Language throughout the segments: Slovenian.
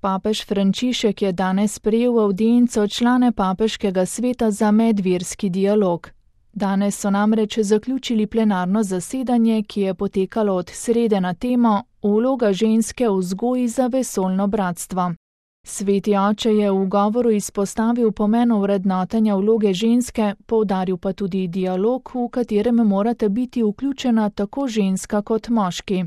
Papež Frančišek je danes sprejel v avdienco člane Papeškega sveta za medverski dialog. Danes so namreč zaključili plenarno zasedanje, ki je potekalo od srede na temo Vloga ženske v vzgoji za vesoljno bratstvo. Sveti oče je v govoru izpostavil pomen ovrednotenja vloge ženske, poudaril pa tudi dialog, v katerem morata biti vključena tako ženska kot moški.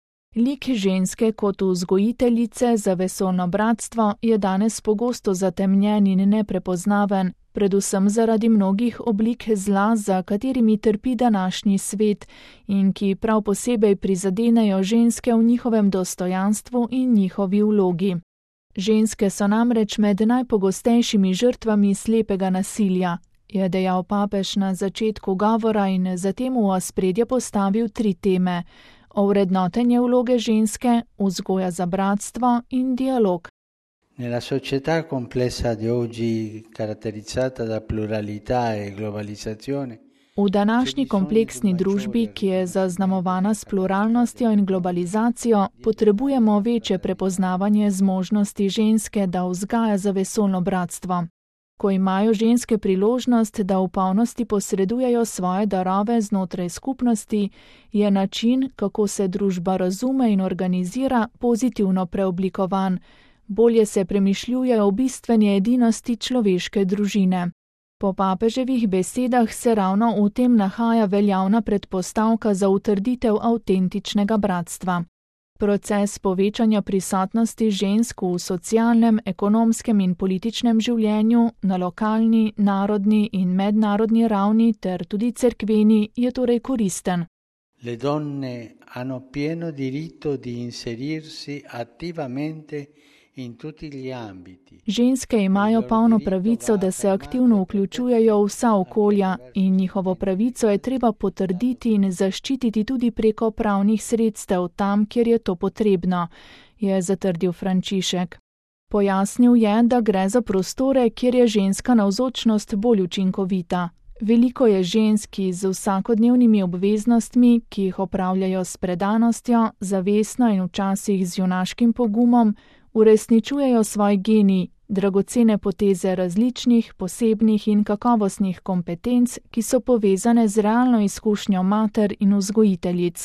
Lik ženske kot vzgojiteljice za vesoljno bratstvo je danes pogosto zatemnjen in neprepoznaven, predvsem zaradi mnogih oblik zla, za katerimi trpi današnji svet in ki prav posebej prizadenejo ženske v njihovem dostojanstvu in njihovi vlogi. Ženske so namreč med najpogostejšimi žrtvami slepega nasilja, je dejal papež na začetku govora in zatem v ospredje postavil 3 teme: ovrednotenje vloge ženske, vzgoja za bratstvo in dialog. Nella società complessa di oggi, caratterizzata da pluralità e globalizzazione, v današnji kompleksni družbi, ki je zaznamovana s pluralnostjo in globalizacijo, potrebujemo večje prepoznavanje zmožnosti ženske, da vzgaja za vesoljno bratstvo. Ko imajo ženske priložnost, da v polnosti posredujejo svoje darove znotraj skupnosti, je način, kako se družba razume in organizira, pozitivno preoblikovan. Bolje se premišljuje o bistveni edinosti človeške družine. Po papeževih besedah se ravno v tem nahaja veljavna predpostavka za utrditev avtentičnega bratstva. Proces povečanja prisotnosti žensk v socialnem, ekonomskem in političnem življenju na lokalni, narodni in mednarodni ravni ter tudi cerkveni je torej koristen. Le donne hanno pieno diritto di inserirsi attivamente in tutti gli ambiti. Ženske imajo polno pravico, da se aktivno vključujejo v vsa okolja in njihovo pravico je treba potrditi in zaščititi tudi preko pravnih sredstev tam, kjer je to potrebno, je zatrdil Frančišek. Pojasnil je, da gre za prostore, kjer je ženska navzočnost bolj učinkovita. Veliko je žensk z vsakodnevnimi obveznostmi, ki jih opravljajo s predanostjo, zavestno in včasih z junaškim pogumom, uresničujejo svoj genij, dragocene poteze različnih, posebnih in kakovostnih kompetenc, ki so povezane z realno izkušnjo mater in vzgojiteljic.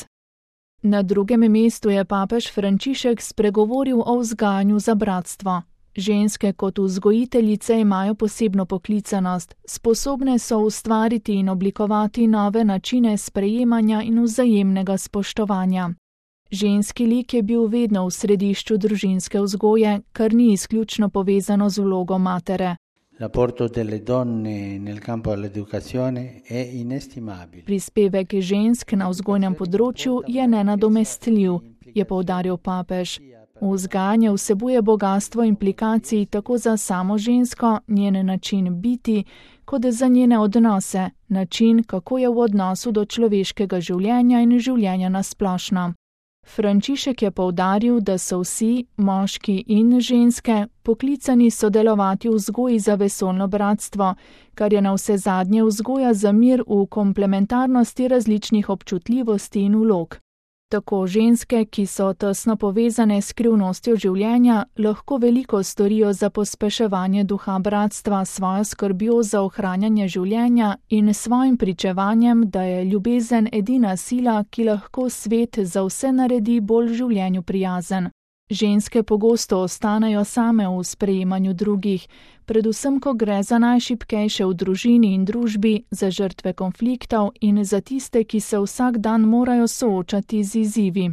Na drugem mestu je papež Frančišek spregovoril o vzgajanju za bratstvo. Ženske kot vzgojiteljice imajo posebno poklicanost, sposobne so ustvariti in oblikovati nove načine sprejemanja in vzajemnega spoštovanja. Ženski lik je bil vedno v središču družinske vzgoje, kar ni izključno povezano z vlogo matere. L'apporto delle donne nel campo dell'educazione è inestimabile. Prispevek žensk na vzgojnem področju je nenadomestljiv, je poudaril papež. Vzgajanje vsebuje bogastvo implikacij tako za samo žensko, njen način biti, kot za njene odnose, način, kako je v odnosu do človeškega življenja in življenja nasplošno. Frančišek je poudaril, da so vsi, moški in ženske, poklicani sodelovati v vzgoji za vesoljno bratstvo, kar je navsezadnje vzgoja za mir v komplementarnosti različnih občutljivosti in vlog. Tako ženske, ki so tesno povezane s skrivnostjo življenja, lahko veliko storijo za pospeševanje duha bratstva s svojo skrbjo za ohranjanje življenja in svojim pričevanjem, da je ljubezen edina sila, ki lahko svet za vse naredi bolj življenju prijazen. Ženske pogosto ostanejo same v sprejemanju drugih, predvsem ko gre za najšibkejše v družini in družbi, za žrtve konfliktov in za tiste, ki se vsak dan morajo soočati z izzivi.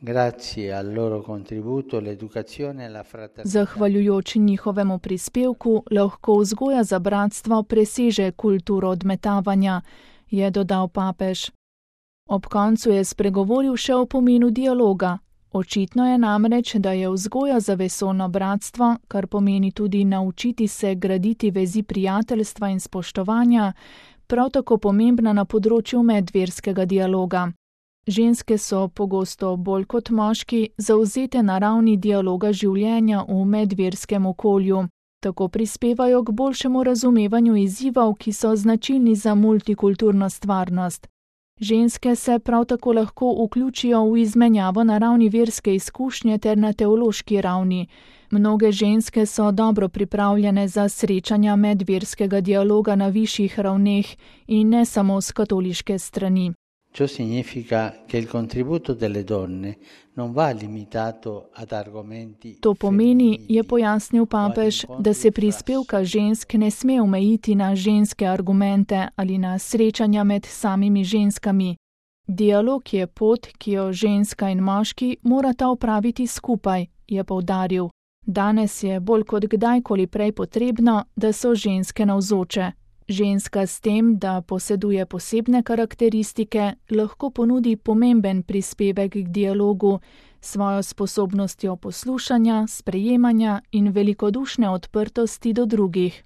Zahvaljujoč njihovemu prispevku lahko vzgoja za bratstvo preseže kulturo odmetavanja, je dodal papež. Ob koncu je spregovoril še o pomenu dialoga. Očitno je namreč, da je vzgoja za vesoljno bratstvo, kar pomeni tudi naučiti se graditi vezi prijateljstva in spoštovanja, prav tako pomembna na področju medverskega dialoga. Ženske so pogosto bolj kot moški zavzete na ravni dialoga življenja v medverskem okolju. Tako prispevajo k boljšemu razumevanju izzivov, ki so značilni za multikulturno stvarnost. Ženske se prav tako lahko vključijo v izmenjavo na ravni verske izkušnje ter na teološki ravni. Mnoge ženske so dobro pripravljene za srečanja medverskega dialoga na višjih ravneh in ne samo s katoliške strani. Ciò significa che il contributo delle donne non va limitato ad argomenti. To pomeni, je pojasnil papež, da se prispevka žensk ne sme omejiti na ženske argumente ali na srečanja med samimi ženskami. Dialog je pot, ki jo ženska in moški morata opraviti skupaj, je poudaril. Danes je bolj kot kdajkoli prej potrebno, da so ženske navzoče. Ženska s tem, da poseduje posebne karakteristike, lahko ponudi pomemben prispevek k dialogu, svojo sposobnostjo poslušanja, sprejemanja in velikodušne odprtosti do drugih.